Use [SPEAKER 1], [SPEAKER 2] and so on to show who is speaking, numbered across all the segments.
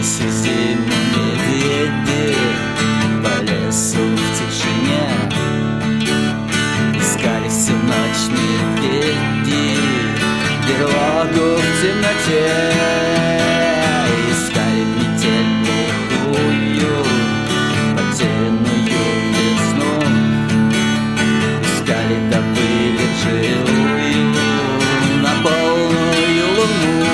[SPEAKER 1] Охотились зиму медведи по лесу в тишине. Искали всю ночь медведи берлогу в темноте. Искали в метель глухую потерянную весну. Искали, добыли живую на полную луну.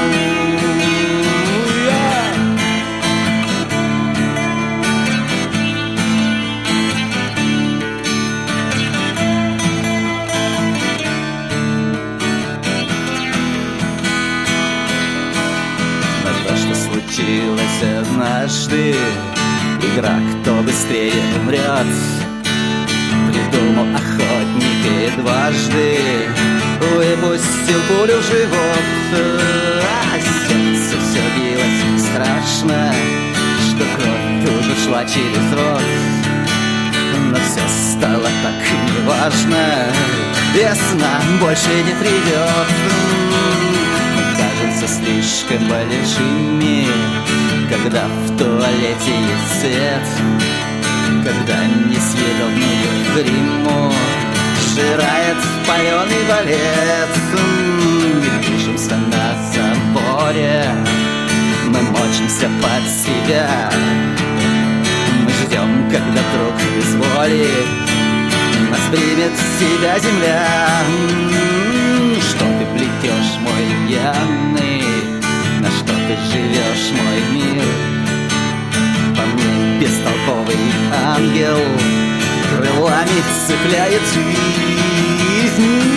[SPEAKER 1] Случилось однажды, игра «Кто быстрее умрет». Придумал охотник и дважды выпустил пулю в живот. А сердце все билось страшно, что кровь уже шла через рот. Но все стало так неважно, весна больше не придет. Кажутся слишком большими, когда в туалете есть свет, когда несъедобную гриму сжирает паленый балет. Мы пишемся на заборе, мы мочимся под себя. Мы ждем, когда вдруг без воли нас примет в себя земля. Что ты плетешь, мой пьяный? На что ты живешь, мой мир? По мне бестолковый ангел крылами цепляет жизнь.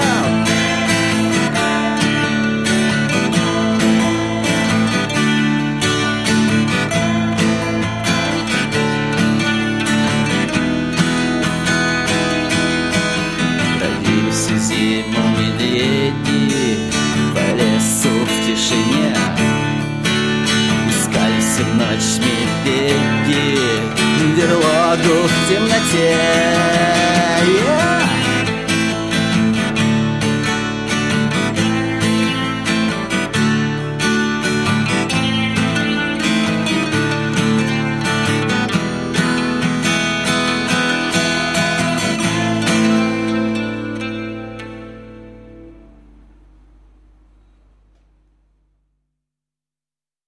[SPEAKER 1] Зиму медведи по лесу в тишине. Искали всю ночь медведи берлогу в темноте.